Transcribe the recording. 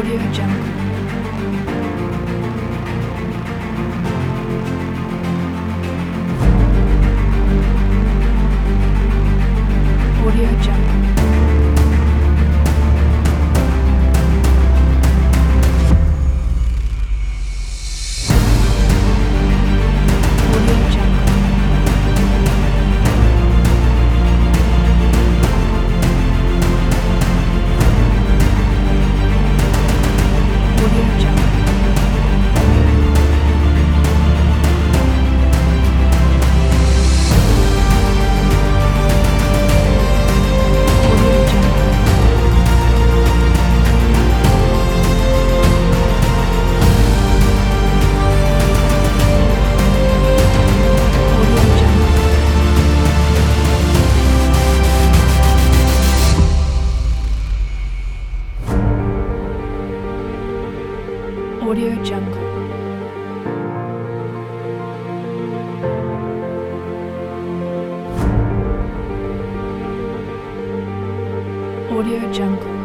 Audio Jungle. Audio Jungle. Audio Jungle. Audio Jungle. Audio Jungle. Audio Jungle. Audio Jungle. Audio Jungle.